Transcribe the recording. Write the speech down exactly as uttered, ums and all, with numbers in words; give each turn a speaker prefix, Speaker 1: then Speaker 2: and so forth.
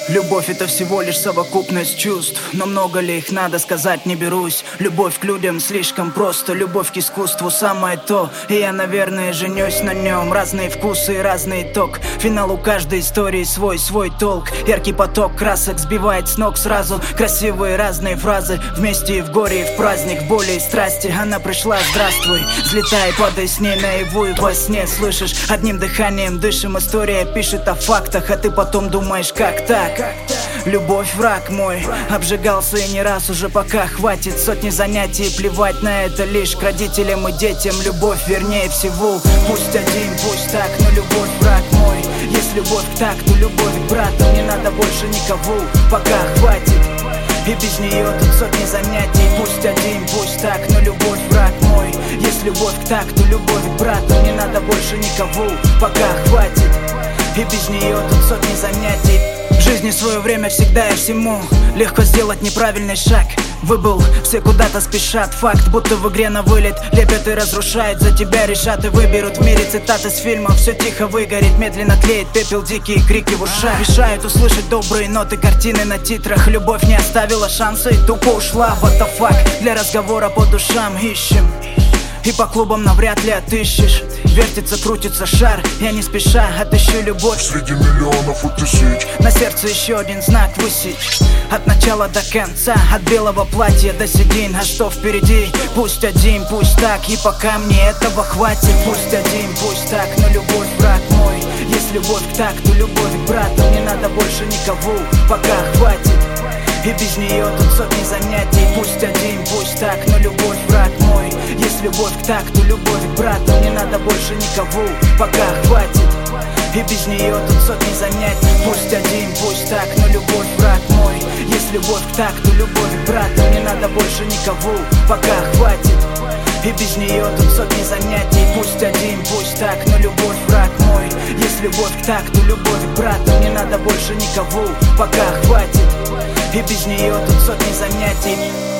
Speaker 1: Любовь — это всего лишь совокупность чувств, но много ли их надо сказать не берусь. Любовь к людям слишком просто, любовь к искусству самое то. И я, наверное, женюсь на нем. Разные вкусы и разный итог. Финал у каждой истории свой, свой толк. Яркий поток красок сбивает с ног сразу. Красивые разные фразы, вместе и в горе, и в праздник, в боли и страсти. Она пришла, здравствуй, взлетай, падай с ней наяву и во сне. Слышишь, одним дыханием дышим, история пишет о фактах, а ты потом думаешь, как так? Любовь, враг мой, обжигался и не раз уже, пока хватит сотни занятий. Плевать на это лишь к родителям и детям. Любовь вернее всего, пусть один, пусть так, но любовь, враг мой. Есть любовь к такту, любовь к брату, не надо больше никого, пока хватит. И без нее тут сотни занятий. Пусть один, пусть так, но любовь, враг мой. Есть любовь к такту, любовь к брату, не надо больше никого, пока хватит. И без нее тут сотни занятий. В жизни свое время всегда и всему легко сделать неправильный шаг. Выбыл, все куда-то спешат. Факт, будто в игре на вылет. Лепят и разрушают, за тебя решат и выберут. В мире цитаты с фильмов, все тихо выгорит. Медленно тлеет пепел, дикие крики в ушах. Решают услышать добрые ноты, картины на титрах. Любовь не оставила шанса и тупо ушла. What the fuck, для разговора по душам ищем. И по клубам навряд ли отыщешь. Вертится, крутится шар, я не спеша отыщу любовь
Speaker 2: среди миллионов и тысяч.
Speaker 1: На сердце еще один знак высечь. От начала до конца, от белого платья до седин. А что впереди? Пусть один, пусть так. И пока мне этого хватит. Пусть один, пусть так, но любовь, враг мой. Есть любовь к такту, любовь к брату, не надо больше никого, пока хватит. И без нее тут сотни занятий. Пусть один, пусть так, но любовь, враг мой. Есть любовь к такту, любовь к брату, не надо больше никого, пока хватит. И без нее тут сотни занятий. Пусть один, пусть так, но любовь, враг мой. Есть любовь к такту, любовь к брату, не надо больше никого, пока хватит. И без нее тут сотни занятий. Пусть один, пусть так, но любовь, враг мой. Есть любовь к такту, любовь к брату, не надо больше никого, пока хватит. И без нее тут сотни занятий.